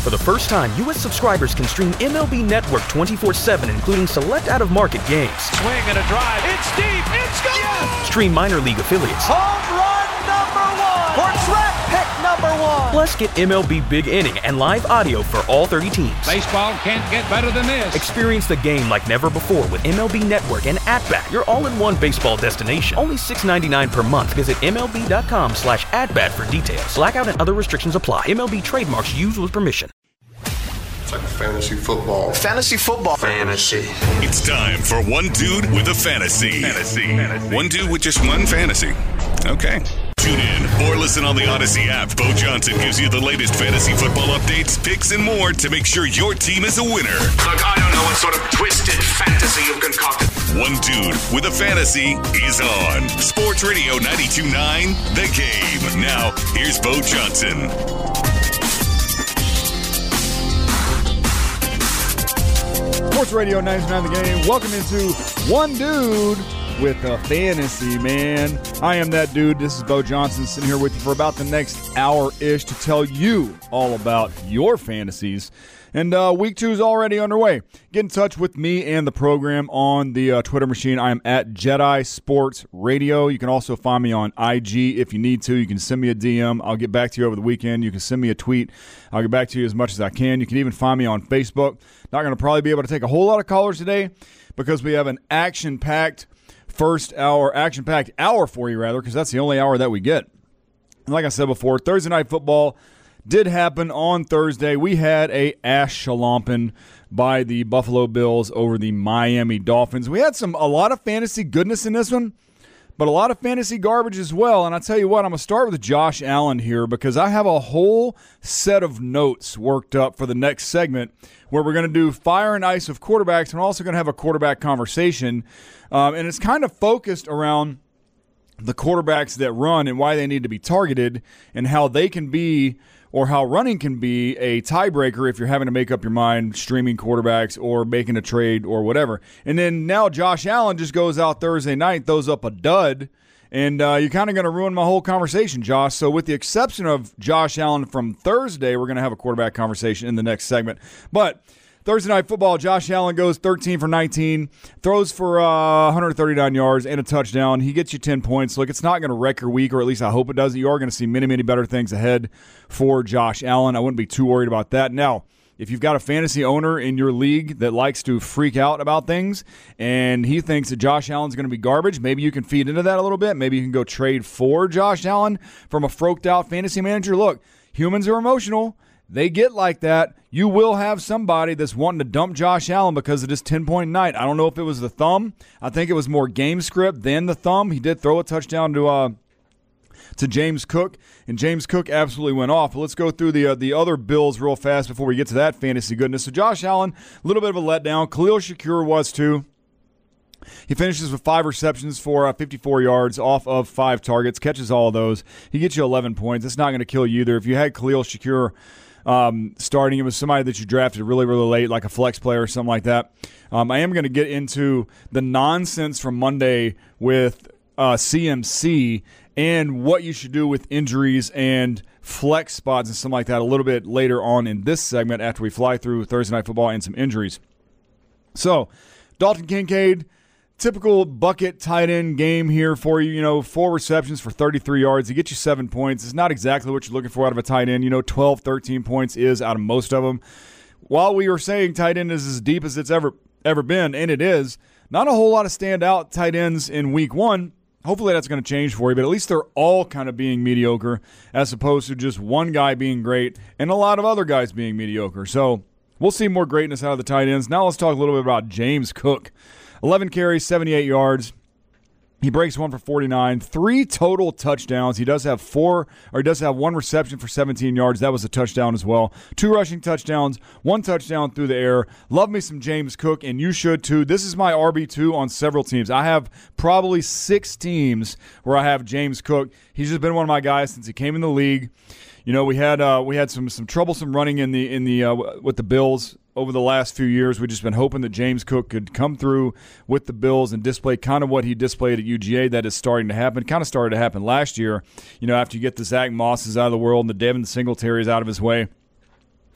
For the first time, U.S. subscribers can stream MLB Network 24/7, including select out-of-market games. Swing and a drive. It's deep. It's gone. Yes! Stream minor league affiliates. Home run number 1. Or draft pick number 1. Plus, get MLB Big Inning and live audio for all 30 teams. Baseball can't get better than this. Experience the game like never before with MLB Network and At-Bat, your all-in-one baseball destination. Only $6.99 per month. Visit MLB.com/atbat for details. Blackout and other restrictions apply. MLB trademarks used with permission. It's like fantasy football. Fantasy football. Fantasy. It's time for One Dude with a Fantasy. One dude with just one fantasy. Okay. Tune in or listen on the Odyssey app. Bo Johnson gives you the latest fantasy football updates, picks, and more to make sure your team is a winner. Look, I don't know what sort of twisted fantasy you've concocted. One Dude with a Fantasy is on Sports Radio 92.9 The Game. Now, here's Bo Johnson. Sports Radio 99 The Game. Welcome into One Dude with a Fantasy, man. I am that dude. This is Bo Johnson sitting here with you for about the next hour-ish to tell you all about your fantasies. And week 2 is already underway. Get in touch with me and the program on the Twitter machine. I am at Jedi Sports Radio. You can also find me on IG if you need to. You can send me a DM. I'll get back to you over the weekend. You can send me a tweet. I'll get back to you as much as I can. You can even find me on Facebook. Not going to probably be able to take a whole lot of callers today because we have an action-packed hour for you, rather, because that's the only hour that we get. And like I said before, Thursday Night Football did happen on Thursday. We had a ass-shalomping by the Buffalo Bills over the Miami Dolphins. We had a lot of fantasy goodness in this one, but a lot of fantasy garbage as well. And I tell you what, I'm going to start with Josh Allen here because I have a whole set of notes worked up for the next segment where we're going to do fire and ice of quarterbacks, and we're also going to have a quarterback conversation. And it's kind of focused around the quarterbacks that run and why they need to be targeted and how they can be, or how running can be, a tiebreaker if you're having to make up your mind streaming quarterbacks or making a trade or whatever. And then now Josh Allen just goes out Thursday night, throws up a dud, and you're kind of going to ruin my whole conversation, Josh. So with the exception of Josh Allen from Thursday, we're going to have a quarterback conversation in the next segment. But Thursday Night Football, Josh Allen goes 13 for 19, throws for 139 yards and a touchdown. He gets you 10 points. Look, it's not going to wreck your week, or at least I hope it does. You are going to see many, many better things ahead for Josh Allen. I wouldn't be too worried about that. Now, if you've got a fantasy owner in your league that likes to freak out about things and he thinks that Josh Allen's going to be garbage, maybe you can feed into that a little bit. Maybe you can go trade for Josh Allen from a froked-out fantasy manager. Look, humans are emotional. They get like that. You will have somebody that's wanting to dump Josh Allen because of this 10-point night. I don't know if it was the thumb. I think it was more game script than the thumb. He did throw a touchdown to James Cook, and James Cook absolutely went off. But let's go through the other Bills real fast before we get to that fantasy goodness. So Josh Allen, a little bit of a letdown. Khalil Shakir was too. He finishes with 5 receptions for 54 yards off of 5 targets, catches all of those. He gets you 11 points. It's not going to kill you either. If you had Khalil Shakir starting, it was somebody that you drafted really, really late, like a flex player or something like that. I am going to get into the nonsense from Monday with CMC and what you should do with injuries and flex spots and something like that a little bit later on in this segment after we fly through Thursday Night Football and some injuries. So, Dalton Kincaid, typical bucket tight end game here for you. 4 receptions for 33 yards. He gets you 7 points. It's not exactly what you're looking for out of a tight end. 12, 13 points is out of most of them. While we were saying tight end is as deep as it's ever been, and it is, not a whole lot of standout tight ends in week 1. Hopefully that's going to change for you, but at least they're all kind of being mediocre as opposed to just one guy being great and a lot of other guys being mediocre. So we'll see more greatness out of the tight ends. Now let's talk a little bit about James Cook. 11 carries, 78 yards. He breaks 1 for 49, 3 total touchdowns. He does have 1 reception for 17 yards. That was a touchdown as well. 2 rushing touchdowns, 1 touchdown through the air. Love me some James Cook, and you should too. This is my RB2 on several teams. I have probably 6 teams where I have James Cook. He's just been one of my guys since he came in the league. We had some troublesome running in the with the Bills over the last few years. We've just been hoping that James Cook could come through with the Bills and display kind of what he displayed at UGA. That is starting to happen. Kind of started to happen last year, after you get the Zach Mosses out of the world and the Devin Singletaries out of his way.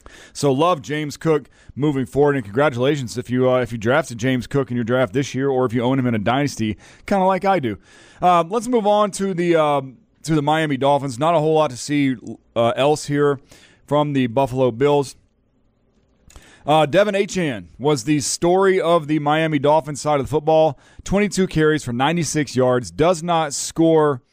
So love James Cook moving forward, and congratulations if you drafted James Cook in your draft this year, or if you own him in a dynasty, kind of like I do. Let's move on to the Miami Dolphins. Not a whole lot to see else here from the Buffalo Bills. Devin Achane was the story of the Miami Dolphins side of the football. 22 carries for 96 yards. Does not score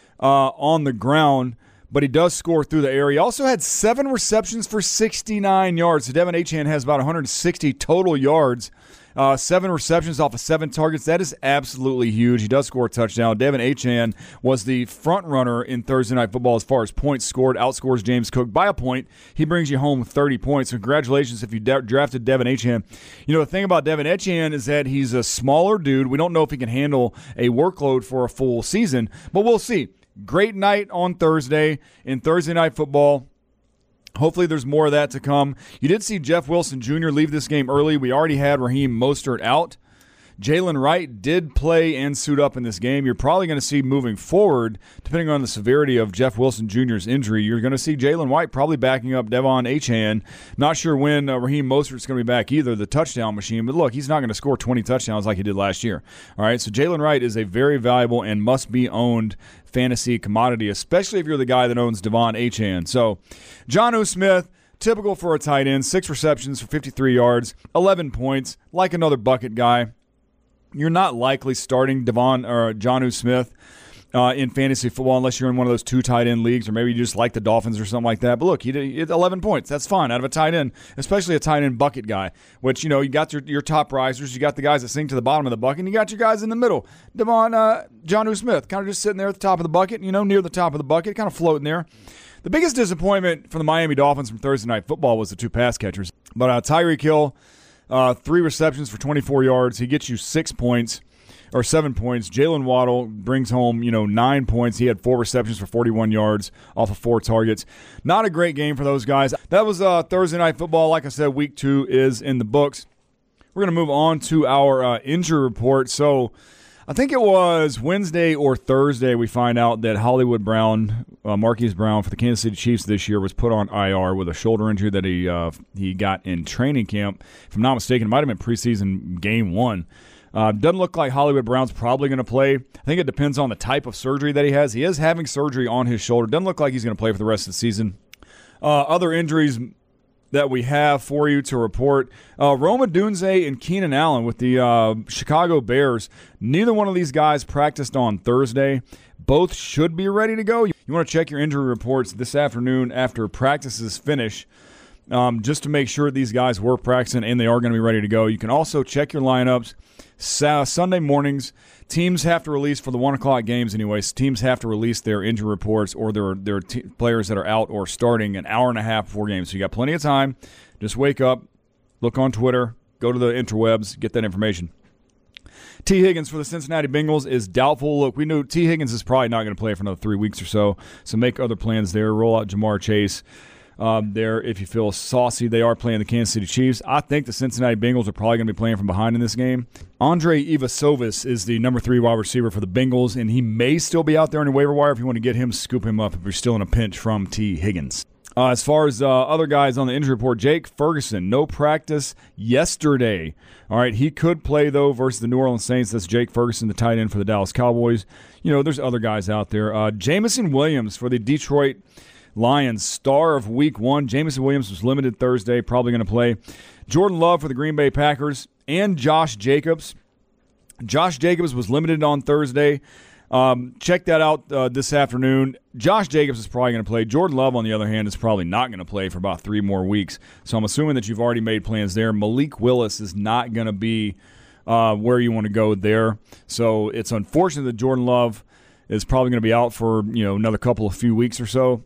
on the ground, but he does score through the air. He also had 7 receptions for 69 yards. So Devin Achane has about 160 total yards. 7 receptions off of 7 targets. That is absolutely huge. He does score a touchdown. Devin Achane was the front runner in Thursday Night Football as far as points scored. Outscores James Cook by a point. He brings you home 30 points. So congratulations if you drafted Devin Achane. You know, the thing about Devin Achane is that he's a smaller dude. We don't know if he can handle a workload for a full season, but we'll see. Great night on Thursday in Thursday Night Football. Hopefully there's more of that to come. You did see Jeff Wilson Jr. leave this game early. We already had Raheem Mostert out. Jalen Wright did play and suit up in this game. You're probably going to see moving forward, depending on the severity of Jeff Wilson Jr.'s injury, you're going to see Jalen Wright probably backing up Devon Achane. Not sure when Raheem Mostert's going to be back either, the touchdown machine. But look, he's not going to score 20 touchdowns like he did last year. All right, so Jalen Wright is a very valuable and must-be-owned fantasy commodity, especially if you're the guy that owns Devon Achane. So, Jonnu Smith, typical for a tight end, 6 receptions for 53 yards, 11 points, like another bucket guy. You're not likely starting Jonnu Smith in fantasy football unless you're in one of those 2 tight end leagues, or maybe you just like the Dolphins or something like that. But look, he did 11 points. That's fine out of a tight end, especially a tight end bucket guy, which, you know, you got your top risers, you got the guys that sink to the bottom of the bucket, and you got your guys in the middle. Jonnu Smith, kind of just sitting there at the top of the bucket, you know, near the top of the bucket, kind of floating there. The biggest disappointment for the Miami Dolphins from Thursday Night Football was the 2 pass catchers. But Tyreek Hill, 3 receptions for 24 yards. He gets you 7 points. Jalen Waddle brings home, 9 points. He had 4 receptions for 41 yards off of 4 targets. Not a great game for those guys. That was Thursday Night Football. Like I said, Week 2 is in the books. We're going to move on to our injury report. So I think it was Wednesday or Thursday we find out that Hollywood Brown, Marquise Brown for the Kansas City Chiefs this year, was put on IR with a shoulder injury that he got in training camp. If I'm not mistaken, it might have been preseason game 1. Doesn't look like Hollywood Brown's probably going to play. I think it depends on the type of surgery that he has. He is having surgery on his shoulder. Doesn't look like he's going to play for the rest of the season. Other injuries that we have for you to report. Rome Odunze and Keenan Allen with the Chicago Bears. Neither one of these guys practiced on Thursday. Both should be ready to go. You want to check your injury reports this afternoon after practices finish, just to make sure these guys were practicing and they are going to be ready to go. You can also check your lineups Sunday mornings. Teams have to release for the 1 o'clock games anyways. Teams have to release their injury reports or their players that are out or starting an hour and a half before games. So you got plenty of time. Just wake up, look on Twitter, go to the interwebs, get that information. T. Higgins for the Cincinnati Bengals is doubtful. Look, we knew T. Higgins is probably not going to play for another 3 weeks or so make other plans there. Roll out Jamar Chase. There, if you feel saucy, they are playing the Kansas City Chiefs. I think the Cincinnati Bengals are probably going to be playing from behind in this game. Andre Ivasovas is the number 3 wide receiver for the Bengals, and he may still be out there on the waiver wire if you want to get him, scoop him up if you're still in a pinch from T. Higgins. As far as other guys on the injury report, Jake Ferguson, no practice yesterday. All right, he could play, though, versus the New Orleans Saints. That's Jake Ferguson, the tight end for the Dallas Cowboys. There's other guys out there. Jameson Williams for the Detroit Lions, star of Week 1. Jameson Williams was limited Thursday, probably going to play. Jordan Love for the Green Bay Packers, and Josh Jacobs. Josh Jacobs was limited on Thursday. Check that out this afternoon. Josh Jacobs is probably going to play. Jordan Love, on the other hand, is probably not going to play for about 3 more weeks. So I'm assuming that you've already made plans there. Malik Willis is not going to be where you want to go there. So it's unfortunate that Jordan Love is probably going to be out for another few weeks or so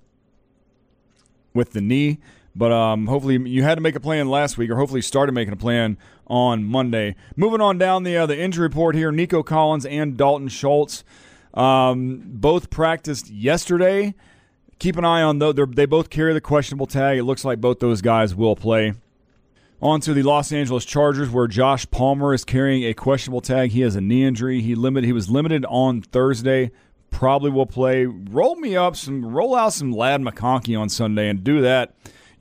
with the knee, but hopefully you had to make a plan last week, or hopefully started making a plan on Monday. Moving on down the injury report here, Nico Collins and Dalton Schultz both practiced yesterday. Keep an eye on those. They both carry the questionable tag. It looks like both those guys will play. On to the Los Angeles Chargers, where Josh Palmer is carrying a questionable tag. He has a knee injury. He was limited on Thursday. Probably will play. Roll out some Ladd McConkey on Sunday and do that.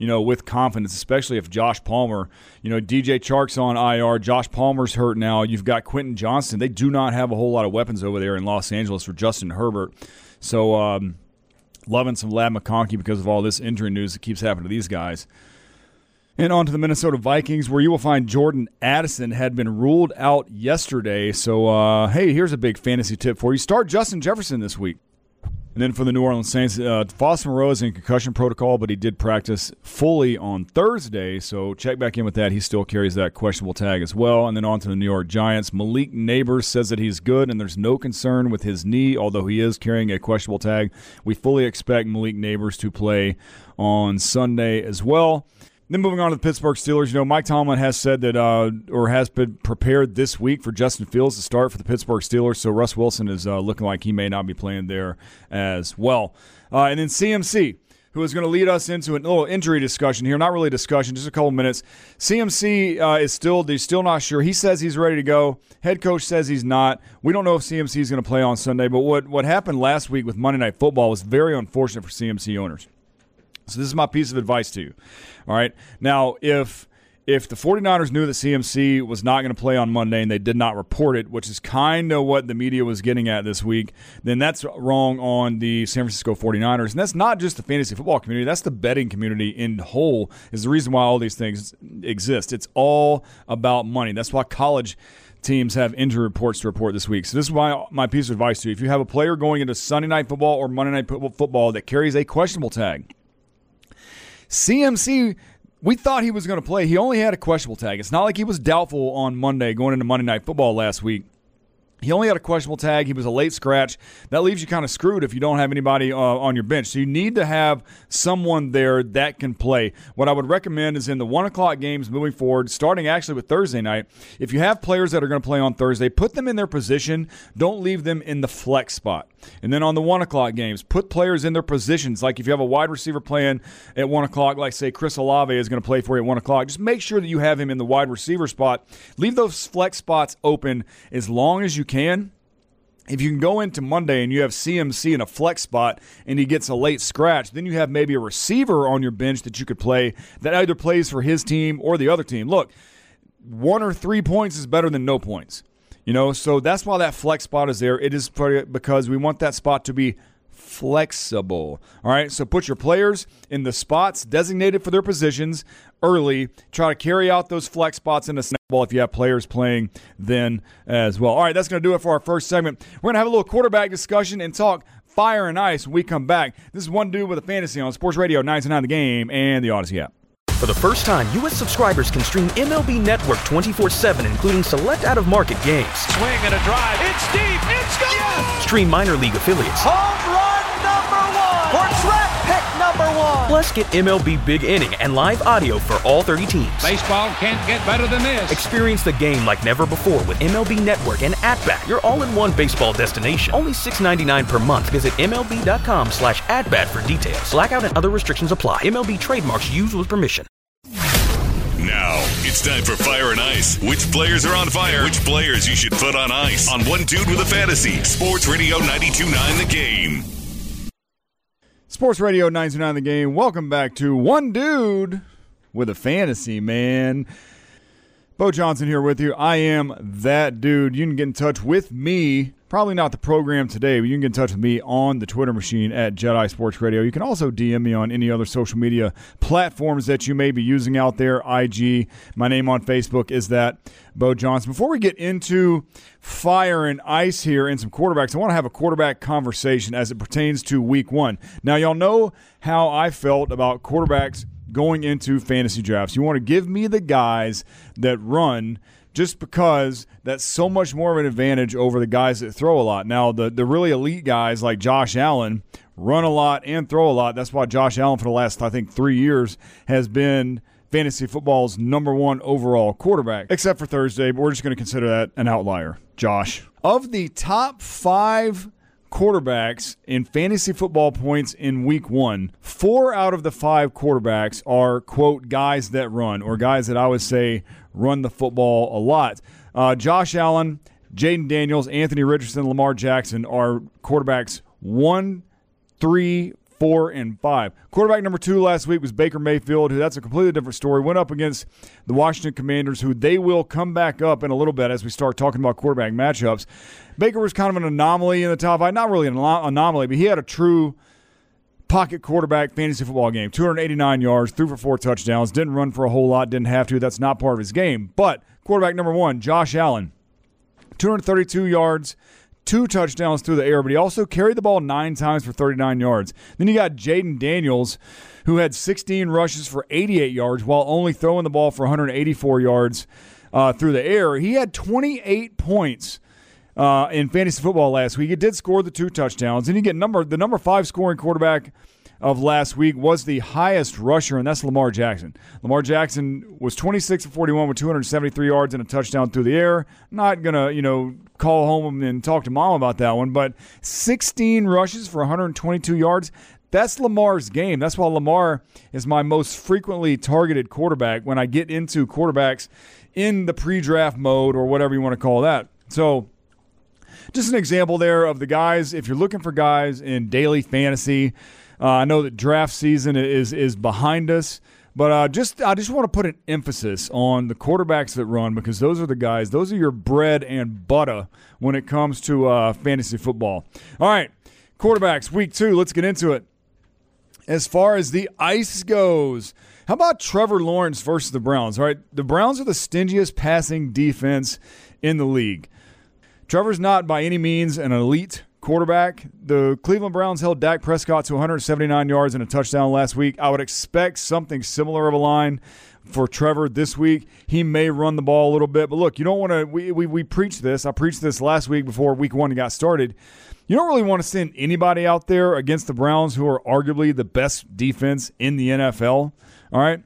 with confidence, especially if Josh Palmer, DJ Chark's on IR, Josh Palmer's hurt now. You've got Quentin Johnston. They do not have a whole lot of weapons over there in Los Angeles for Justin Herbert. So loving some Ladd McConkey because of all this injury news that keeps happening to these guys. And on to the Minnesota Vikings, where you will find Jordan Addison had been ruled out yesterday. So, hey, here's a big fantasy tip for you. Start Justin Jefferson this week. And then for the New Orleans Saints, Foster Moreau is in concussion protocol, but he did practice fully on Thursday. So check back in with that. He still carries that questionable tag as well. And then on to the New York Giants. Malik Neighbors says that he's good and there's no concern with his knee, although he is carrying a questionable tag. We fully expect Malik Neighbors to play on Sunday as well. Then moving on to the Pittsburgh Steelers, Mike Tomlin has said that, or has been prepared this week for Justin Fields to start for the Pittsburgh Steelers. So Russ Wilson is looking like he may not be playing there as well. And then CMC, who is going to lead us into a little injury discussion here. Not really a discussion, just a couple minutes. CMC is still not sure. He says he's ready to go. Head coach says he's not. We don't know if CMC is going to play on Sunday. But what happened last week with Monday Night Football was very unfortunate for CMC owners. So this is my piece of advice to you. All right. Now, if the 49ers knew that CMC was not going to play on Monday and they did not report it, which is kind of what the media was getting at this week, then that's wrong on the San Francisco 49ers. And that's not just the fantasy football community. That's the betting community in whole is the reason why all these things exist. It's all about money. That's why college teams have injury reports to report this week. So this is my piece of advice to you. If you have a player going into Sunday Night Football or Monday Night Football that carries a questionable tag, CMC, we thought he was going to play. He only had a questionable tag. It's not like he was doubtful on Monday going into Monday Night Football last week. He only had a questionable tag. He was a late scratch. That leaves you kind of screwed if you don't have anybody on your bench. So you need to have someone there that can play. What I would recommend is in the 1 o'clock games moving forward, starting actually with Thursday night, if you have players that are going to play on Thursday, put them in their position. Don't leave them in the flex spot. And then on the 1 o'clock games, put players in their positions. Like if you have a wide receiver playing at 1 o'clock, like say Chris Olave is going to play for you at 1 o'clock, just make sure that you have him in the wide receiver spot. Leave those flex spots open as long as you can. If you can go into Monday and you have CMC in a flex spot and he gets a late scratch, then you have maybe a receiver on your bench that you could play that either plays for his team or the other team. Look, 1 or 3 points is better than no points. So that's why that flex spot is there. It is because we want that spot to be flexible. All right, so put your players in the spots designated for their positions early. Try to carry out those flex spots in the snap ball if you have players playing then as well. All right, that's going to do it for our first segment. We're going to have a little quarterback discussion and talk fire and ice when we come back. This is One Dude with a Fantasy on Sports Radio 99 The Game and the Odyssey app. For the first time, U.S. subscribers can stream MLB Network 24/7, including select out-of-market games. Swing and a drive. It's deep. It's gone. Yes. Stream minor league affiliates. Home run number 1. Or draft pick number 1. Plus, get MLB Big Inning and live audio for all 30 teams. Baseball can't get better than this. Experience the game like never before with MLB Network and At-Bat, your all-in-one baseball destination. Only $6.99 per month. Visit MLB.com/at-bat for details. Blackout and other restrictions apply. MLB trademarks used with permission. Now, it's time for Fire and Ice. Which players are on fire? Which players you should put on ice? On One Dude with a Fantasy. Sports Radio 92.9 The Game. Sports Radio 92.9 The Game. Welcome back to One Dude with a Fantasy, man. Bo Johnson here with you. I am that dude. You can get in touch with me. Probably not the program today, but you can get in touch with me on the Twitter machine at Jedi Sports Radio. You can also DM me on any other social media platforms that you may be using out there. IG, my name on Facebook is that, Bo Johnson. Before we get into fire and ice here and some quarterbacks, I want to have a quarterback conversation as it pertains to Week 1. Now, y'all know how I felt about quarterbacks going into fantasy drafts. You want to give me the guys that run just because that's so much more of an advantage over the guys that throw a lot. Now, the really elite guys like Josh Allen run a lot and throw a lot. That's why Josh Allen for the last, 3 years has been fantasy football's #1 overall quarterback, except for Thursday, but we're just going to consider that an outlier. Josh. Of the top 5 quarterbacks in fantasy football points in Week 1, 4 out of the 5 quarterbacks are, quote, guys that run, or guys that I would say run the football a lot. Josh Allen, Jaden Daniels, Anthony Richardson, Lamar Jackson are quarterbacks 1, 3, 4, 4-5. Quarterback number 2 last week was Baker Mayfield, who that's a completely different story. Went up against the Washington Commanders, who they will come back up in a little bit as we start talking about quarterback matchups. Baker was kind of an anomaly in the top 5. Not really an anomaly, but he had a true pocket quarterback fantasy football game. 289 yards, threw for 4 touchdowns, didn't run for a whole lot, didn't have to. That's not part of his game. But quarterback number 1, Josh Allen, 232 yards, 2 touchdowns through the air, but he also carried the ball 9 times for 39 yards. Then you got Jaden Daniels, who had 16 rushes for 88 yards while only throwing the ball for 184 yards through the air. He had 28 points in fantasy football last week. He did score the 2 touchdowns. And you get the number 5 scoring quarterback of last week was the highest rusher, and that's Lamar Jackson. Lamar Jackson was 26 of 41 with 273 yards and a touchdown through the air. Not going to, call home and talk to mom about that one, but 16 rushes for 122 yards. That's Lamar's game. That's why Lamar is my most frequently targeted quarterback when I get into quarterbacks in the pre-draft mode or whatever you want to call that. So just an example there of the guys. If you're looking for guys in daily fantasy, I know that draft season is behind us, but I just want to put an emphasis on the quarterbacks that run, because those are the guys. Those are your bread and butter when it comes to fantasy football. All right, quarterbacks, week 2. Let's get into it. As far as the ice goes, how about Trevor Lawrence versus the Browns? All right, the Browns are the stingiest passing defense in the league. Trevor's not by any means an elite quarterback. The Cleveland Browns held Dak Prescott to 179 yards and a touchdown last week. I would expect something similar of a line for Trevor this week. He may run the ball a little bit, but look, you don't want to. We preached this. I preached this last week before week 1 got started. You don't really want to send anybody out there against the Browns, who are arguably the best defense in the NFL. All right,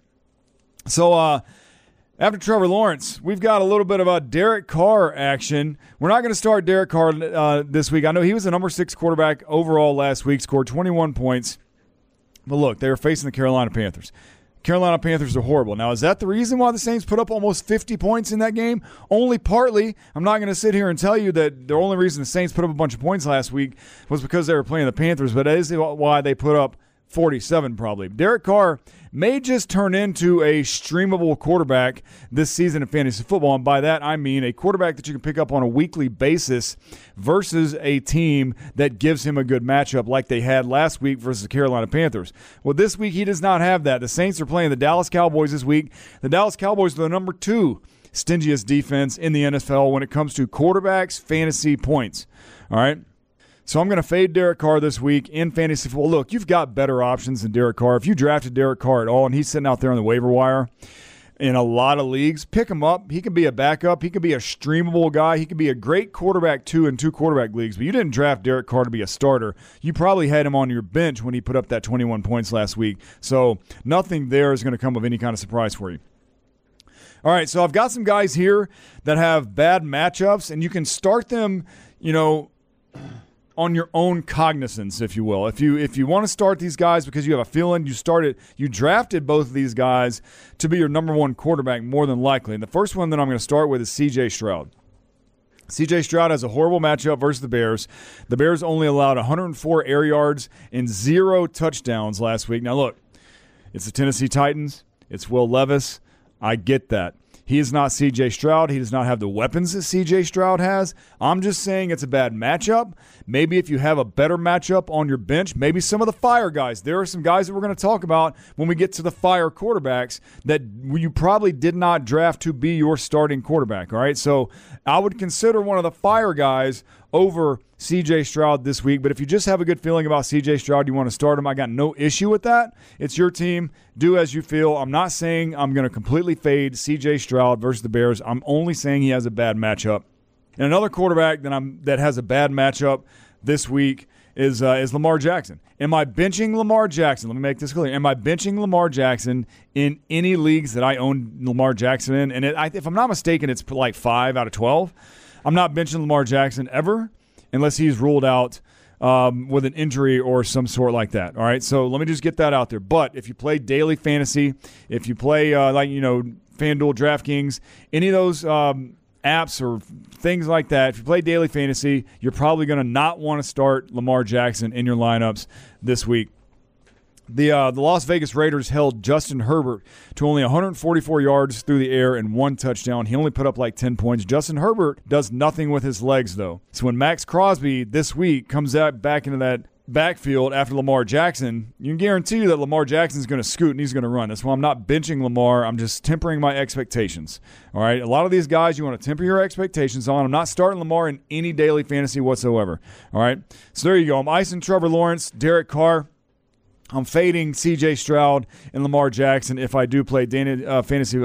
so after Trevor Lawrence, we've got a little bit of a Derek Carr action. We're not going to start Derek Carr this week. I know he was the number 6 quarterback overall last week, scored 21 points. But look, they were facing the Carolina Panthers. Carolina Panthers are horrible. Now, is that the reason why the Saints put up almost 50 points in that game? Only partly. I'm not going to sit here and tell you that the only reason the Saints put up a bunch of points last week was because they were playing the Panthers, but that is why they put up 47 probably. Derek Carr may just turn into a streamable quarterback this season in fantasy football, and by that I mean a quarterback that you can pick up on a weekly basis versus a team that gives him a good matchup like they had last week versus the Carolina Panthers. Well, this week he does not have that. The Saints are playing the Dallas Cowboys this week. The Dallas Cowboys are the number 2 stingiest defense in the NFL when it comes to quarterbacks fantasy points. All right? So I'm going to fade Derek Carr this week in fantasy football. Look, you've got better options than Derek Carr. If you drafted Derek Carr at all and he's sitting out there on the waiver wire in a lot of leagues, pick him up. He can be a backup. He can be a streamable guy. He can be a great quarterback, too, in 2 quarterback leagues. But you didn't draft Derek Carr to be a starter. You probably had him on your bench when he put up that 21 points last week. So nothing there is going to come of any kind of surprise for you. All right, so I've got some guys here that have bad matchups, and you can start them, on your own cognizance, if you will. If you want to start these guys because you have a feeling you drafted both of these guys to be your number 1 quarterback more than likely. And the first one that I'm going to start with is C.J. Stroud. C.J. Stroud has a horrible matchup versus the Bears. The Bears only allowed 104 air yards and 0 touchdowns last week. Now look, it's the Tennessee Titans. It's Will Levis. I get that. He is not C.J. Stroud. He does not have the weapons that C.J. Stroud has. I'm just saying it's a bad matchup. Maybe if you have a better matchup on your bench, maybe some of the fire guys. There are some guys that we're going to talk about when we get to the fire quarterbacks that you probably did not draft to be your starting quarterback. All right, so I would consider one of the fire guys over C.J. Stroud this week. But if you just have a good feeling about C.J. Stroud, you want to start him, I got no issue with that. It's your team. Do as you feel. I'm not saying I'm going to completely fade C.J. Stroud versus the Bears. I'm only saying he has a bad matchup. And another quarterback that has a bad matchup this week is Lamar Jackson. Am I benching Lamar Jackson? Let me make this clear. Am I benching Lamar Jackson in any leagues that I own Lamar Jackson in? And if I'm not mistaken, it's like 5 out of 12. I'm not benching Lamar Jackson ever unless he's ruled out with an injury or some sort like that. All right, so let me just get that out there. But if you play daily fantasy, if you play FanDuel, DraftKings, any of those apps or things like that, if you play daily fantasy, you're probably going to not want to start Lamar Jackson in your lineups this week. The Las Vegas Raiders held Justin Herbert to only 144 yards through the air and 1 touchdown. He only put up like 10 points. Justin Herbert does nothing with his legs, though. So when Max Crosby this week comes out back into that backfield after Lamar Jackson, you can guarantee you that Lamar Jackson's going to scoot and he's going to run. That's why I'm not benching Lamar. I'm just tempering my expectations. All right? A lot of these guys you want to temper your expectations on. I'm not starting Lamar in any daily fantasy whatsoever. All right? So there you go. I'm icing Trevor Lawrence, Derek Carr. I'm fading C.J. Stroud and Lamar Jackson if I do play daily fantasy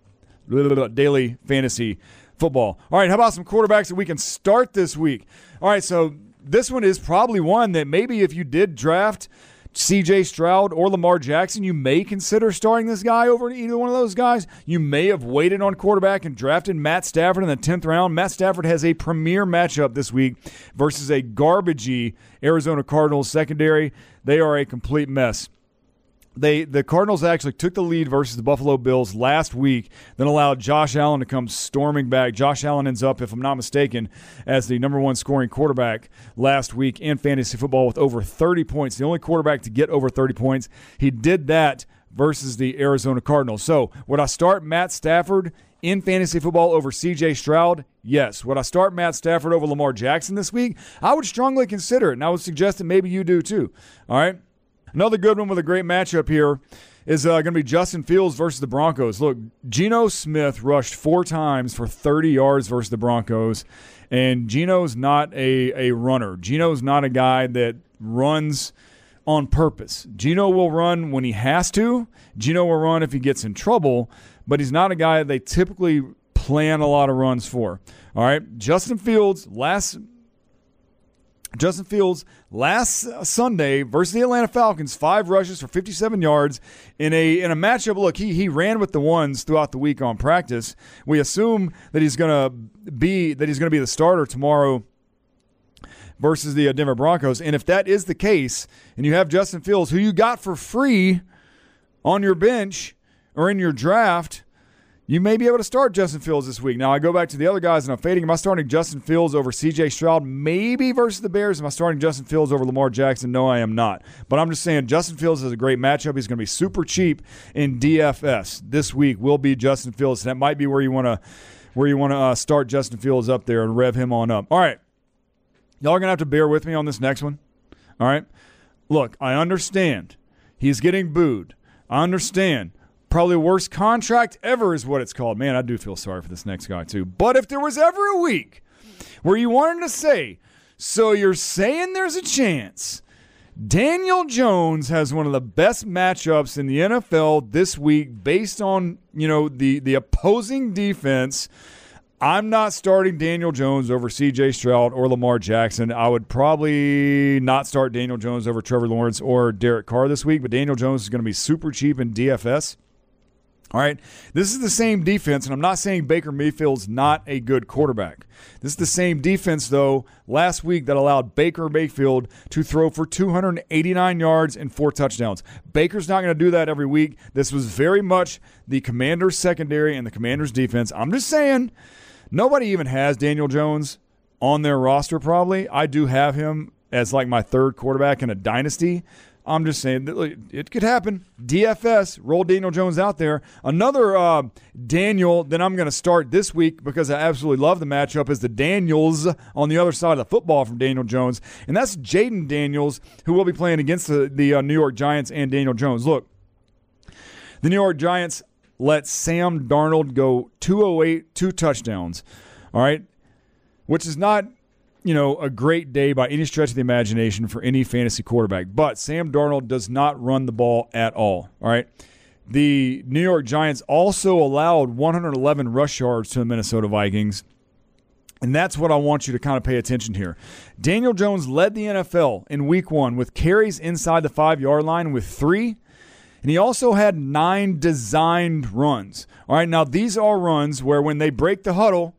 football. All right, how about some quarterbacks that we can start this week? All right, so this one is probably one that maybe if you did draft C.J. Stroud or Lamar Jackson, you may consider starting this guy over either one of those guys. You may have waited on quarterback and drafted Matt Stafford in the 10th round. Matt Stafford has a premier matchup this week versus a garbagey Arizona Cardinals secondary. They are a complete mess. The Cardinals actually took the lead versus the Buffalo Bills last week, then allowed Josh Allen to come storming back. Josh Allen ends up, if I'm not mistaken, as the number 1 scoring quarterback last week in fantasy football with over 30 points. The only quarterback to get over 30 points. He did that versus the Arizona Cardinals. So would I start Matt Stafford in fantasy football over C.J. Stroud? Yes. Would I start Matt Stafford over Lamar Jackson this week? I would strongly consider it, and I would suggest that maybe you do too. All right? Another good one with a great matchup here is going to be Justin Fields versus the Broncos. Look, Geno Smith rushed 4 times for 30 yards versus the Broncos, and Geno's not a runner. Geno's not a guy that runs on purpose. Geno will run when he has to. Geno will run if he gets in trouble, but he's not a guy that they typically plan a lot of runs for. All right, Justin Fields last Sunday versus the Atlanta Falcons, 5 rushes for 57 yards in a matchup. Look, he ran with the ones throughout the week on practice. We assume that he's going to be the starter tomorrow versus the Denver Broncos. And if that is the case, and you have Justin Fields, who you got for free on your bench or in your draft, you may be able to start Justin Fields this week. Now, I go back to the other guys, and I'm fading. Am I starting Justin Fields over C.J. Stroud? Maybe versus the Bears. Am I starting Justin Fields over Lamar Jackson? No, I am not. But I'm just saying Justin Fields is a great matchup. He's going to be super cheap in DFS. This week will be Justin Fields. That might be where you want to start Justin Fields up there and rev him on up. All right. Y'all are going to have to bear with me on this next one. All right? Look, I understand. He's getting booed. I understand. Probably worst contract ever is what it's called. Man, I do feel sorry for this next guy too. But if there was ever a week where you wanted to say, so you're saying there's a chance Daniel Jones has one of the best matchups in the NFL this week based on, the opposing defense, I'm not starting Daniel Jones over C.J. Stroud or Lamar Jackson. I would probably not start Daniel Jones over Trevor Lawrence or Derek Carr this week, but Daniel Jones is going to be super cheap in DFS. All right, this is the same defense, and I'm not saying Baker Mayfield's not a good quarterback. This is the same defense, though, last week that allowed Baker Mayfield to throw for 289 yards and 4 touchdowns. Baker's not going to do that every week. This was very much the Commanders' secondary and the Commanders' defense. I'm just saying, nobody even has Daniel Jones on their roster probably. I do have him as like my 3rd quarterback in a dynasty. I'm just saying that it could happen. DFS, roll Daniel Jones out there. Another Daniel that I'm going to start this week because I absolutely love the matchup is the Daniels on the other side of the football from Daniel Jones, and that's Jaden Daniels, who will be playing against the New York Giants and Daniel Jones. Look, the New York Giants let Sam Darnold go 208, 2 touchdowns, all right, which is not a great day by any stretch of the imagination for any fantasy quarterback. But Sam Darnold does not run the ball at all right? The New York Giants also allowed 111 rush yards to the Minnesota Vikings, and that's what I want you to kind of pay attention here. Daniel Jones led the NFL in Week 1 with carries inside the 5-yard line with 3, and he also had 9 designed runs. All right, now these are runs where when they break the huddle,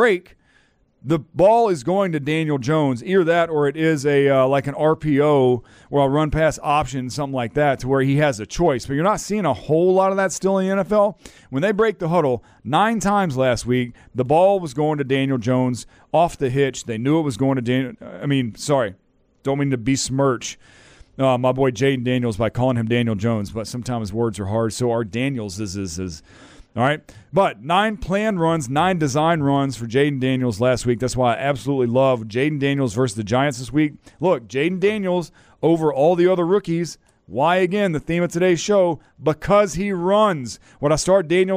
the ball is going to Daniel Jones, either that or it is like an RPO or a run pass option, something like that, to where he has a choice. But you're not seeing a whole lot of that still in the NFL. When they break the huddle 9 times last week, the ball was going to Daniel Jones off the hitch. They knew it was going to don't mean to besmirch my boy Jaden Daniels by calling him Daniel Jones, but sometimes words are hard. So our Daniels is. All right, but 9 planned runs, 9 design runs for Jaden Daniels last week. That's why I absolutely love Jaden Daniels versus the Giants this week. Look, Jaden Daniels over all the other rookies. Why, again, the theme of today's show? Because he runs. Would I start I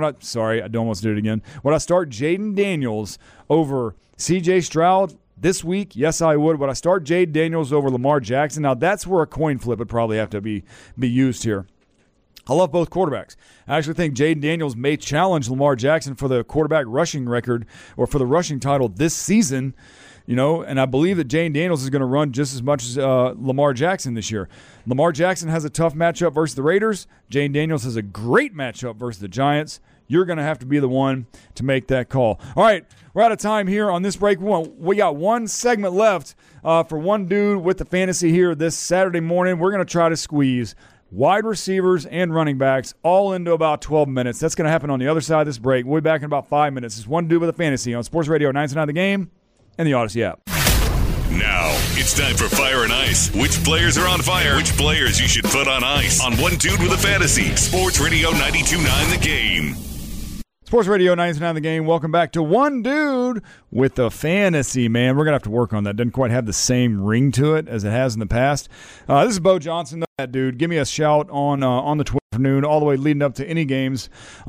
almost did it again. Would I start Jaden Daniels over C.J. Stroud this week? Yes, I would. Would I start Jaden Daniels over Lamar Jackson? Now, that's where a coin flip would probably have to be used here. I love both quarterbacks. I actually think Jaden Daniels may challenge Lamar Jackson for the quarterback rushing record or for the rushing title this season, and I believe that Jaden Daniels is going to run just as much as Lamar Jackson this year. Lamar Jackson has a tough matchup versus the Raiders. Jaden Daniels has a great matchup versus the Giants. You're going to have to be the one to make that call. All right, we're out of time here on this break. We got one segment left for one dude with the fantasy here this Saturday morning. We're going to try to squeeze wide receivers and running backs all into about 12 minutes. That's going to happen on the other side of this break. We'll be back in about 5 minutes. It's one dude with a fantasy on Sports Radio 99 The Game and the Odyssey app. Now, it's time for Fire and Ice. Which players are on fire? Which players you should put on ice? On One Dude with a Fantasy. Sports Radio 92.9 The Game. Sports Radio 99 The Game. Welcome back to One Dude with a Fantasy, man. We're going to have to work on that. Doesn't quite have the same ring to it as it has in the past. This is Bo Johnson, that dude. Give me a shout on the Twitter afternoon, all the way leading up to any games.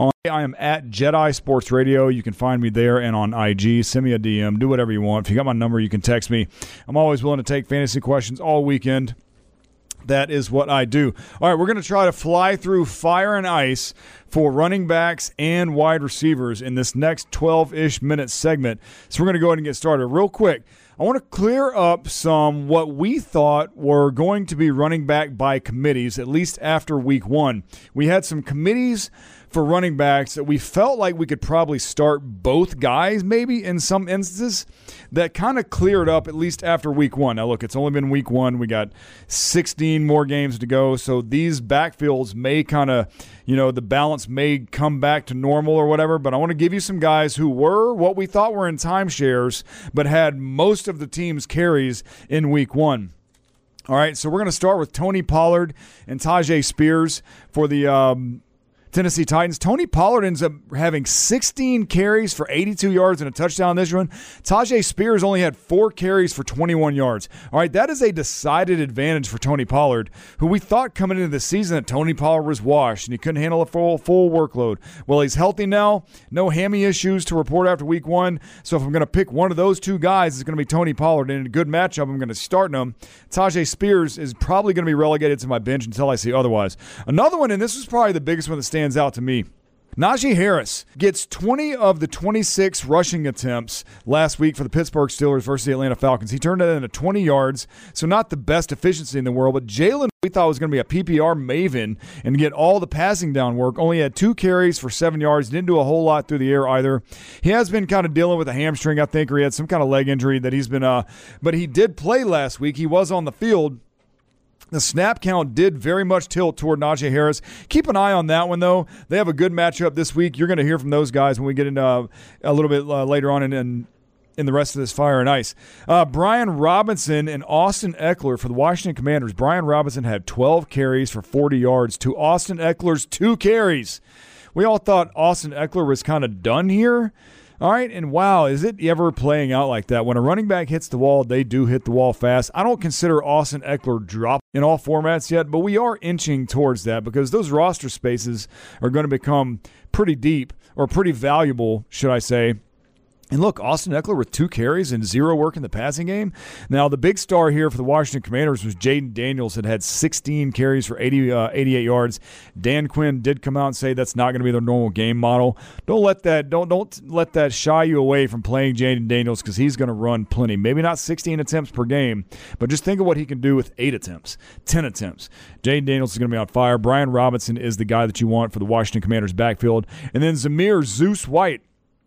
I am at Jedi Sports Radio. You can find me there and on IG. Send me a DM. Do whatever you want. If you got my number, you can text me. I'm always willing to take fantasy questions all weekend. That is what I do. All right, we're going to try to fly through fire and ice for running backs and wide receivers in this next 12-ish minute segment. So we're going to go ahead and get started. Real quick, I want to clear up some what we thought were going to be running back by committees, at least after week 1. We had some committees for running backs that we felt like we could probably start both guys maybe in some instances. That kind of cleared up at least after week 1. Now look, it's only been week 1. We got 16 more games to go. So these backfields may kind of, the balance may come back to normal or whatever. But I want to give you some guys who were what we thought were in timeshares but had most of the team's carries in week 1. All right, so we're going to start with Tony Pollard and Tyjae Spears for the Tennessee Titans. Tony Pollard ends up having 16 carries for 82 yards and a touchdown this run. Tyjae Spears only had 4 carries for 21 yards. All right, that is a decided advantage for Tony Pollard, who we thought coming into the season that Tony Pollard was washed and he couldn't handle a full workload. Well, he's healthy now. No hammy issues to report after week 1. So if I'm going to pick one of those two guys, it's going to be Tony Pollard. And in a good matchup, I'm going to start him. Tyjae Spears is probably going to be relegated to my bench until I see otherwise. Another one, and this was probably the biggest one that stands out to me. Najee Harris gets 20 of the 26 rushing attempts last week for the Pittsburgh Steelers versus the Atlanta Falcons. He turned it into 20 yards, so not the best efficiency in the world, but Jalen, we thought was going to be a PPR maven and get all the passing down work. Only had 2 carries for 7 yards. Didn't do a whole lot through the air either. He has been kind of dealing with a hamstring, I think, or he had some kind of leg injury that he's been but he did play last week. He was on the field. The snap count did very much tilt toward Najee Harris. Keep an eye on that one, though. They have a good matchup this week. You're going to hear from those guys when we get into a little bit later on in the rest of this Fire and Ice. Brian Robinson and Austin Eckler for the Washington Commanders. Brian Robinson had 12 carries for 40 yards to Austin Eckler's 2 carries. We all thought Austin Eckler was kind of done here. All right, and wow, is it ever playing out like that? When a running back hits the wall, they do hit the wall fast. I don't consider Austin Eckler dropped in all formats yet, but we are inching towards that because those roster spaces are going to become pretty deep or pretty valuable, should I say. And look, Austin Eckler with 2 carries and 0 work in the passing game. Now, the big star here for the Washington Commanders was Jaden Daniels that had 16 carries for 88 yards. Dan Quinn did come out and say that's not going to be their normal game model. Don't let that shy you away from playing Jaden Daniels because he's going to run plenty. Maybe not 16 attempts per game, but just think of what he can do with 8 attempts, 10 attempts. Jaden Daniels is going to be on fire. Brian Robinson is the guy that you want for the Washington Commanders backfield. And then Zamir Zeus White,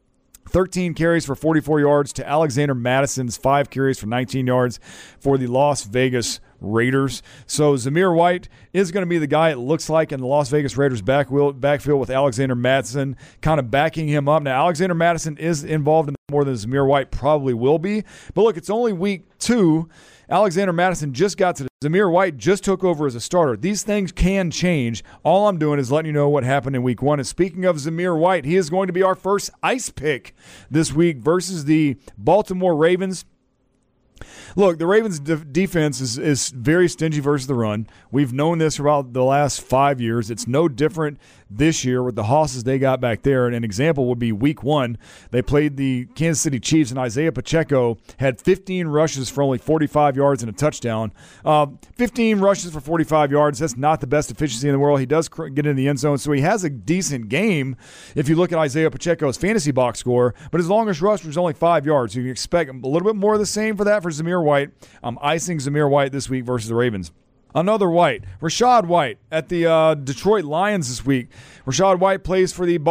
13 carries for 44 yards to Alexander Madison's 5 carries for 19 yards for the Las Vegas Raiders. So Zamir White is going to be the guy, it looks like, in the Las Vegas Raiders backfield with Alexander Mattison kind of backing him up. Now, Alexander Mattison is involved in more than Zamir White probably will be. But look, it's only week 2. Alexander Mattison just got to Zamir White just took over as a starter. These things can change. All I'm doing is letting you know what happened in week 1. And speaking of Zamir White, he is going to be our first ice pick this week versus the Baltimore Ravens. Look, the Ravens' defense is very stingy versus the run. We've known this for about the last 5 years. It's no different this year with the hosses they got back there. And an example would be week 1. They played the Kansas City Chiefs, and Isaiah Pacheco had 15 rushes for only 45 yards and a touchdown. 15 rushes for 45 yards, that's not the best efficiency in the world. He does get in the end zone, so he has a decent game if you look at Isaiah Pacheco's fantasy box score. But his longest rush was only 5 yards. So you can expect a little bit more of the same for that for Zamir White. I'm icing Zamir White this week versus the Ravens. Another White, Rachaad White at the Detroit Lions this week. Rachaad White plays for the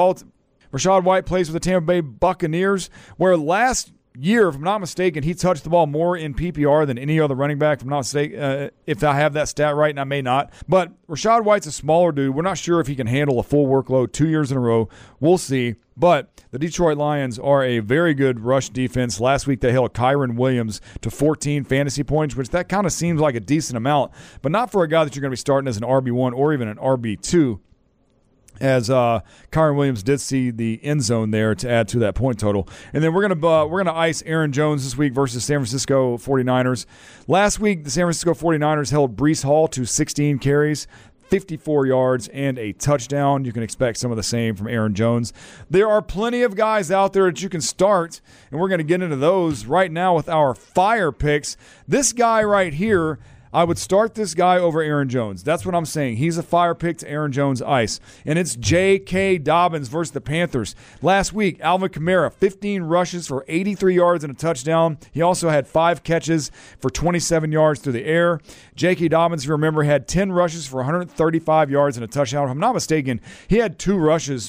Tampa Bay Buccaneers, where last year, if I'm not mistaken, he touched the ball more in PPR than any other running back. If I'm not mistaken, if I have that stat right, and I may not. But Rachaad White's a smaller dude. We're not sure if he can handle a full workload 2 years in a row. We'll see. But the Detroit Lions are a very good rush defense. Last week they held Kyren Williams to 14 fantasy points, which that kind of seems like a decent amount, but not for a guy that you're going to be starting as an RB1 or even an RB2. As Kyren Williams did see the end zone there to add to that point total. And then we're gonna ice Aaron Jones this week versus San Francisco 49ers. Last week, the San Francisco 49ers held Breece Hall to 16 carries, 54 yards, and a touchdown. You can expect some of the same from Aaron Jones. There are plenty of guys out there that you can start, and we're going to get into those right now with our fire picks. This guy right here, I would start this guy over Aaron Jones. That's what I'm saying. He's a fire pick to Aaron Jones ice. And it's J.K. Dobbins versus the Panthers. Last week, Alvin Kamara, 15 rushes for 83 yards and a touchdown. He also had 5 catches for 27 yards through the air. J.K. Dobbins, if you remember, had 10 rushes for 135 yards and a touchdown. If I'm not mistaken, he had 2 rushes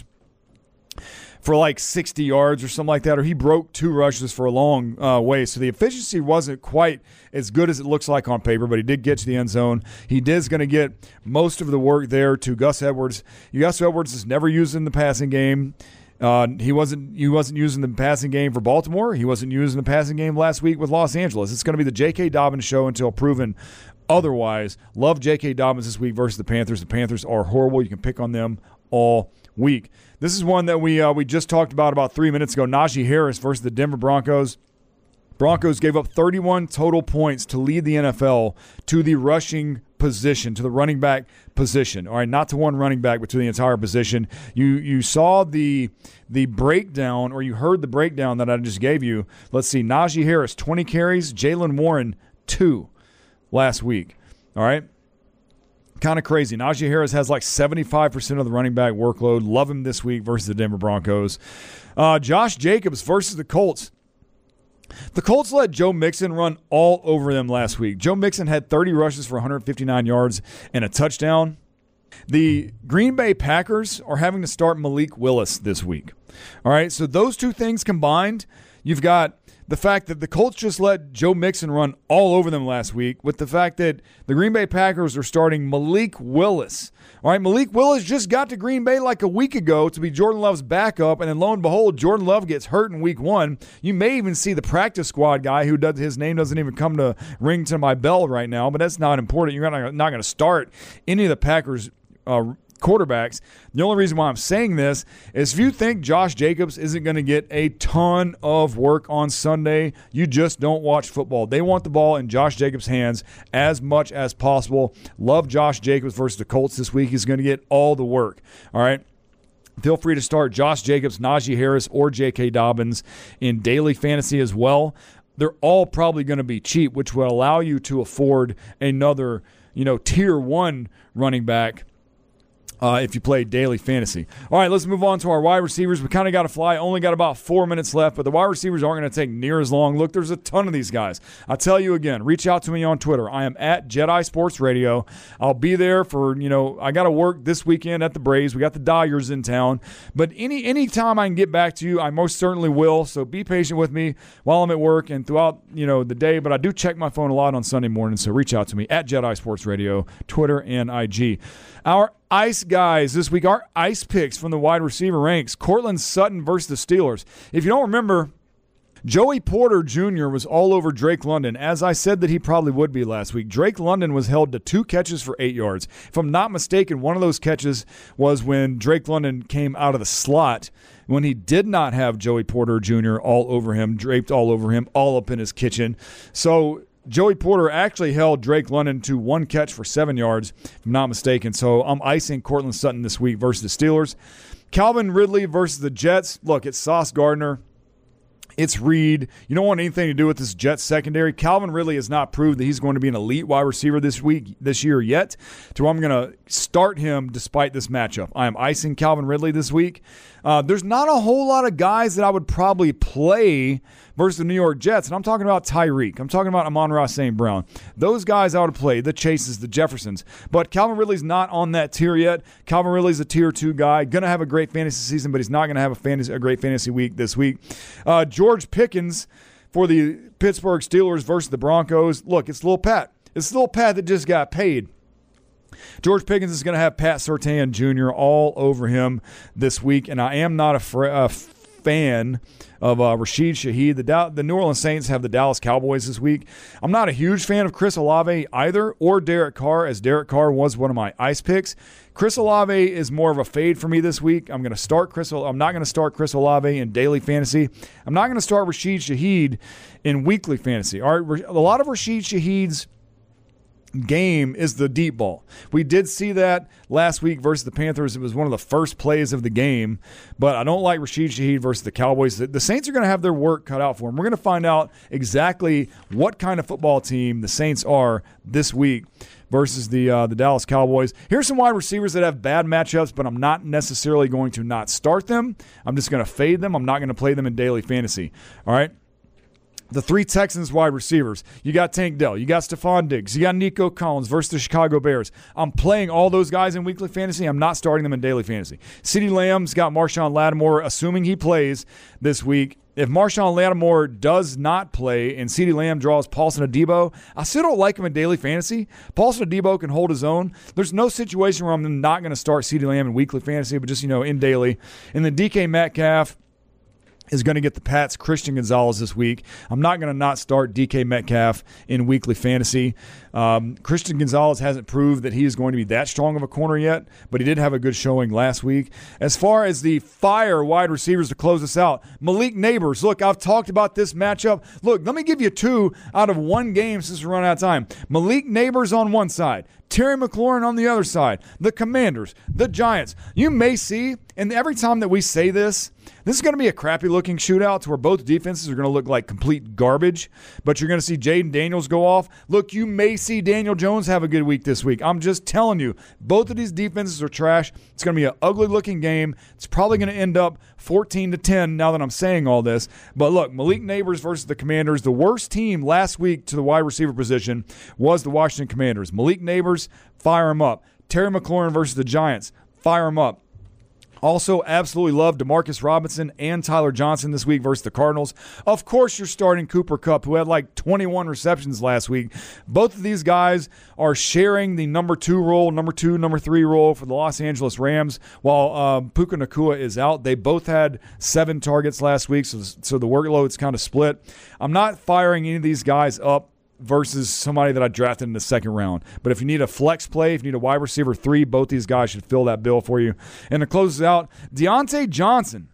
for like 60 yards or something like that, or he broke 2 rushes for a long way. So the efficiency wasn't quite as good as it looks like on paper, but he did get to the end zone. He is going to get most of the work there to Gus Edwards. Gus Edwards is never used in the passing game. He wasn't using the passing game for Baltimore. He wasn't using the passing game last week with Los Angeles. It's going to be the J.K. Dobbins show until proven otherwise. Love J.K. Dobbins this week versus the Panthers. The Panthers are horrible. You can pick on them all week. This is one that we just talked about 3 minutes ago. Najee Harris versus the Denver Broncos. Broncos gave up 31 total points to lead the NFL to the rushing position, to the running back position. All right, not to one running back, but to the entire position. You saw the breakdown, or you heard the breakdown that I just gave you. Let's see, Najee Harris, 20 carries. Jaylen Warren, 2 last week. All right. Kind of crazy. Najee Harris has like 75% of the running back workload. Love him this week versus the Denver Broncos. Josh Jacobs versus the Colts. The Colts let Joe Mixon run all over them last week. Joe Mixon had 30 rushes for 159 yards and a touchdown. The Green Bay Packers are having to start Malik Willis this week. All right, so those two things combined, you've got the fact that the Colts just let Joe Mixon run all over them last week, with the fact that the Green Bay Packers are starting Malik Willis. All right, Malik Willis just got to Green Bay like a week ago to be Jordan Love's backup, and then lo and behold, Jordan Love gets hurt in week 1. You may even see the practice squad guy who does his name doesn't even come to ring to my bell right now, but that's not important. You're not going to start any of the Packers quarterbacks. The only reason why I'm saying this is if you think Josh Jacobs isn't going to get a ton of work on Sunday, you just don't watch football. They want the ball in Josh Jacobs' hands as much as possible. Love Josh Jacobs versus the Colts this week. He's going to get all the work. All right. Feel free to start Josh Jacobs, Najee Harris, or J.K. Dobbins in daily fantasy as well. They're all probably going to be cheap, which will allow you to afford another, tier 1 running back if you play daily fantasy. All right, let's move on to our wide receivers. We kind of got to fly. Only got about 4 minutes left, but the wide receivers aren't going to take near as long. Look, there's a ton of these guys. I'll tell you again, reach out to me on Twitter. I am at Jedi Sports Radio. I'll be there for, I got to work this weekend at the Braves. We got the Dodgers in town. But any time I can get back to you, I most certainly will. So be patient with me while I'm at work and throughout, the day. But I do check my phone a lot on Sunday morning, so reach out to me at Jedi Sports Radio, Twitter and IG. Our ice guys this week, our ice picks from the wide receiver ranks. Courtland Sutton versus the Steelers. If you don't remember, Joey Porter Jr. was all over Drake London, as I said that he probably would be last week. Drake London was held to 2 catches for 8 yards. If I'm not mistaken, one of those catches was when Drake London came out of the slot, when he did not have Joey Porter Jr. all over him, draped all over him, all up in his kitchen. So Joey Porter actually held Drake London to 1 catch for 7 yards, if I'm not mistaken. So I'm icing Courtland Sutton this week versus the Steelers. Calvin Ridley versus the Jets. Look, it's Sauce Gardner. It's Reed. You don't want anything to do with this Jets secondary. Calvin Ridley has not proved that he's going to be an elite wide receiver this year yet, to where I'm going to start him despite this matchup. I am icing Calvin Ridley this week. There's not a whole lot of guys that I would probably play versus the New York Jets, and I'm talking about Tyreek. I'm talking about Amon-Ra St. Brown. Those guys I would play, the Chases, the Jeffersons. But Calvin Ridley's not on that tier yet. Calvin Ridley's a tier 2 guy. Going to have a great fantasy season, but he's not going to have a great fantasy week this week. George Pickens for the Pittsburgh Steelers versus the Broncos. Look, it's Lil Pat. It's Lil Pat that just got paid. George Pickens is going to have Pat Surtain Jr. all over him this week, and I am not a fan of Rashid Shaheed. The New Orleans Saints have the Dallas Cowboys this week. I'm not a huge fan of Chris Olave either, or Derek Carr, as Derek Carr was one of my ice picks. Chris Olave is more of a fade for me this week. I'm not going to start Chris Olave in daily fantasy. I'm not going to start Rashid Shaheed in weekly fantasy. All right, a lot of Rashid Shaheed's game is the deep ball. We did see that last week versus the Panthers. It was one of the first plays of the game, but I don't like Rashid Shaheed versus the Cowboys. The Saints are going to have their work cut out for them. We're going to find out exactly what kind of football team the Saints are this week versus the Dallas Cowboys. Here's some wide receivers that have bad matchups, but I'm not necessarily going to not start them. I'm just going to fade them. I'm not going to play them in daily fantasy. All right? The 3 Texans wide receivers. You got Tank Dell. You got Stephon Diggs. You got Nico Collins versus the Chicago Bears. I'm playing all those guys in weekly fantasy. I'm not starting them in daily fantasy. CeeDee Lamb's got Marshawn Lattimore, assuming he plays this week. If Marshawn Lattimore does not play and CeeDee Lamb draws Paulson Adebo, I still don't like him in daily fantasy. Paulson Adebo can hold his own. There's no situation where I'm not going to start CeeDee Lamb in weekly fantasy, but just, in daily. And then DK Metcalf is going to get the Pats' Christian Gonzalez this week. I'm not going to not start DK Metcalf in weekly fantasy. Christian Gonzalez hasn't proved that he is going to be that strong of a corner yet, but he did have a good showing last week. As far as the fire wide receivers to close us out, Malik Neighbors. Look, I've talked about this matchup. Look, let me give you 2 out of 1 game since we're running out of time. Malik Neighbors on one side, Terry McLaurin on the other side, the Commanders, the Giants. You may see, and every time that we say this is going to be a crappy-looking shootout to where both defenses are going to look like complete garbage, but you're going to see Jaden Daniels go off. Look, you may see Daniel Jones have a good week this week. I'm just telling you, both of these defenses are trash. It's going to be an ugly-looking game. It's probably going to end up 14-10 now that I'm saying all this. But look, Malik Neighbors versus the Commanders. The worst team last week to the wide receiver position was the Washington Commanders. Malik Neighbors, fire him up. Terry McLaurin versus the Giants, fire him up. Also, absolutely love Demarcus Robinson and Tyler Johnson this week versus the Cardinals. Of course, you're starting Cooper Kupp, who had like 21 receptions last week. Both of these guys are sharing the number 2 role, number 3 role for the Los Angeles Rams while Puka Nacua is out. They both had 7 targets last week, so the workload's kind of split. I'm not firing any of these guys up versus somebody that I drafted in the second round. But if you need a flex play, if you need a wide receiver 3, both these guys should fill that bill for you. And to close this out, Deontay Johnson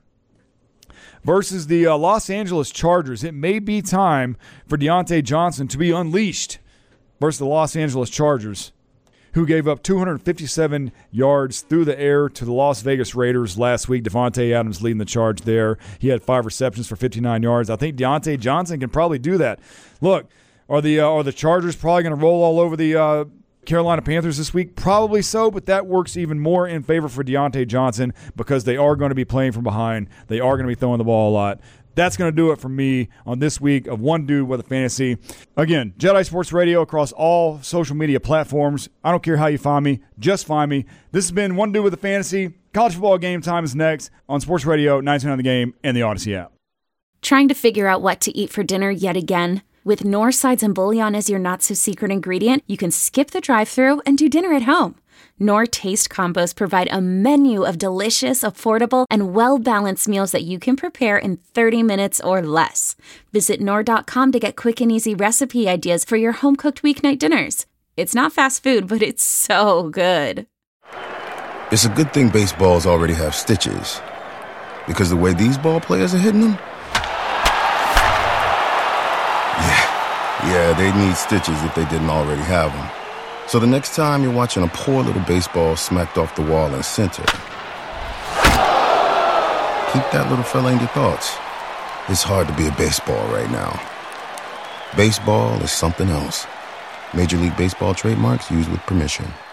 versus the Los Angeles Chargers. It may be time for Deontay Johnson to be unleashed versus the Los Angeles Chargers, who gave up 257 yards through the air to the Las Vegas Raiders last week. Devontae Adams leading the charge there. He had 5 receptions for 59 yards. I think Deontay Johnson can probably do that. Look, Are the Chargers probably going to roll all over the Carolina Panthers this week? Probably so, but that works even more in favor for Deontay Johnson because they are going to be playing from behind. They are going to be throwing the ball a lot. That's going to do it for me on this week of One Dude with a Fantasy. Again, Jedi Sports Radio across all social media platforms. I don't care how you find me. Just find me. This has been One Dude with a Fantasy. College football game time is next on Sports Radio, 99 The Game, and the Odyssey app. Trying to figure out what to eat for dinner yet again? With Knorr sides and bouillon as your not-so-secret ingredient, you can skip the drive-thru and do dinner at home. Knorr Taste Combos provide a menu of delicious, affordable, and well-balanced meals that you can prepare in 30 minutes or less. Visit Knorr.com to get quick and easy recipe ideas for your home-cooked weeknight dinners. It's not fast food, but it's so good. It's a good thing baseballs already have stitches. Because the way these ball players are hitting them? Yeah, they'd need stitches if they didn't already have them. So the next time you're watching a poor little baseball smacked off the wall in center, keep that little fella in your thoughts. It's hard to be a baseball right now. Baseball is something else. Major League Baseball trademarks used with permission.